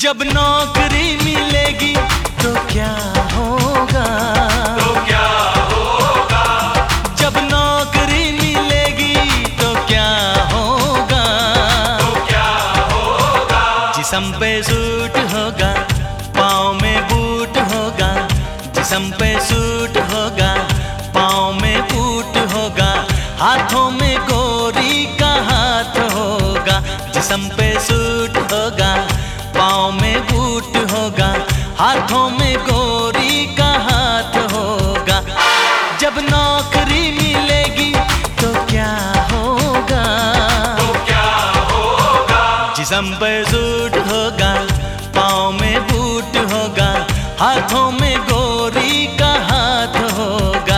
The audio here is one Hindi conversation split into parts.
जब नौकरी मिलेगी तो क्या होगा, तो क्या होगा। जब नौकरी मिलेगी तो क्या होगा, तो क्या होगा। जिस्म पे सूट होगा, पाँव में बूट होगा, जिस्म पे सूट होगा, पाँव में बूट होगा, हाथों में गोरी का हाथ होगा। जिस्म पे सूट होगा, पाँव में बूट होगा, हाथों में गोरी का हाथ होगा। जब नौकरी मिलेगी तो क्या होगा, तो क्या होगा। जिस्म पे सूट होगा, पाँव में बूट होगा, हाथों में गोरी का हाथ होगा।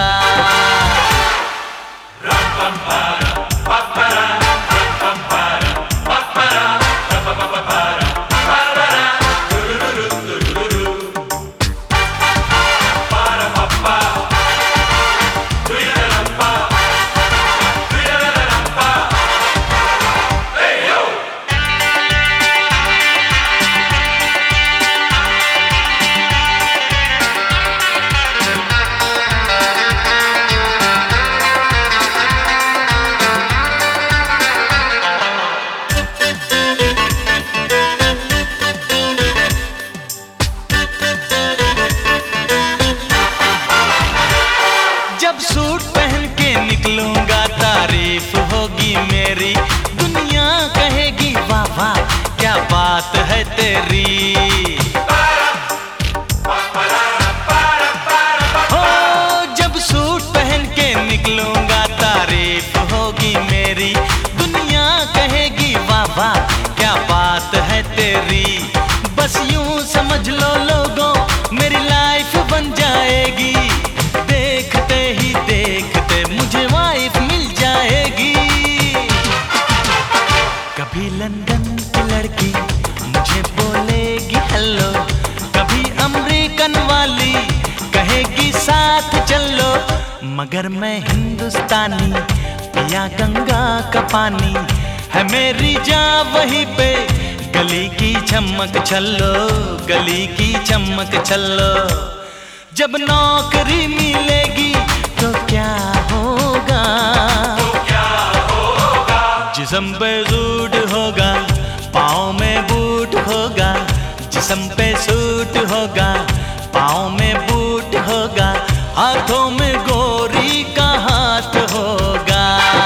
जब सूट पहन के निकलूंगा तारीफ होगी मेरी, दुनिया कहेगी वाह वाह क्या बात है तेरी। हो जब सूट पहन के निकलूंगा तारीफ होगी मेरी, दुनिया कहेगी वाह वाह क्या बात है तेरी। बस यूं समझ लो लोगों मेरी लाइफ बन जाएगी, देखते ही देखते मुझे वाइफ मिल जाएगी। कभी लंदन की लड़की मुझे बोलेगी हेलो, कभी अमेरिकन वाली कहेगी साथ चलो, मगर मैं हिंदुस्तानी पिया गंगा का पानी है मेरी जान वहीं पे, गली की चमक छल्लो, गली की चमक छल्लो। जब नौकरी मिलेगी तो क्या होगा, तो क्या होगा। जिस्म पे सूट होगा, पाँव में बूट होगा, जिस्म पे सूट होगा, पाँव में बूट होगा, हाथों में गोरी का हाथ होगा।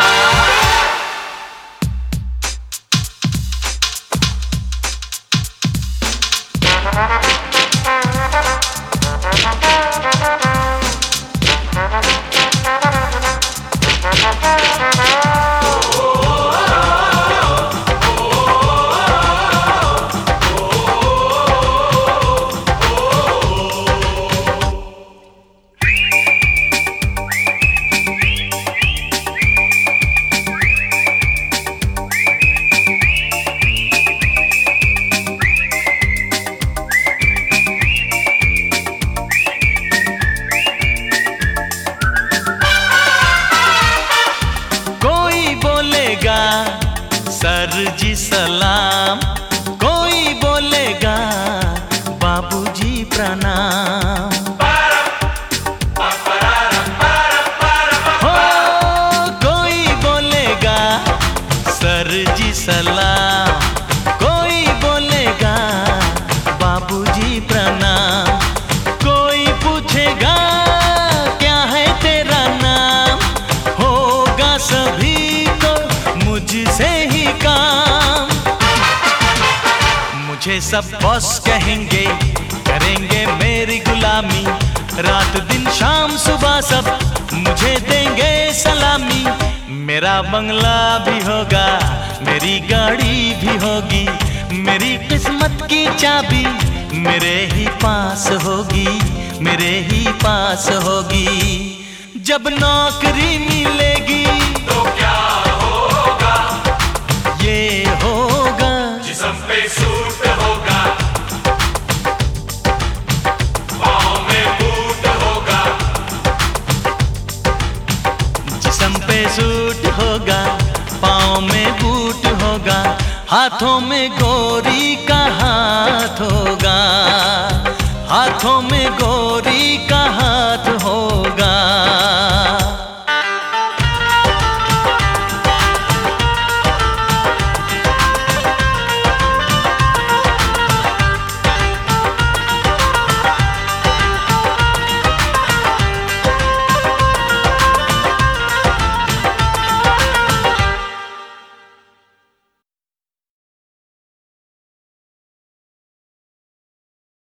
सर जी सलाम, कोई बोलेगा बाबूजी प्रणाम। हो कोई बोलेगा सर जी सलाम, कोई बोलेगा बाबूजी प्रणाम, कोई पूछेगा क्या है तेरा नाम, होगा सभी को मुझसे ही काम। मुझे सब बॉस कहेंगे, करेंगे मेरी गुलामी, रात दिन शाम सुबह सब मुझे देंगे सलामी। मेरा बंगला भी होगा, मेरी गाड़ी भी होगी, मेरी किस्मत की चाबी मेरे ही पास होगी, मेरे ही पास होगी। जब नौकरी मिलेगी तो क्या होगा, ये होगा जिस्म पे सूट होगा, पाँव में बूट होगा, जिस्म पे सूट होगा, पाँव में बूट होगा, हाथों में गोरी का हाथ होगा, हाथों में गोरी का हाथ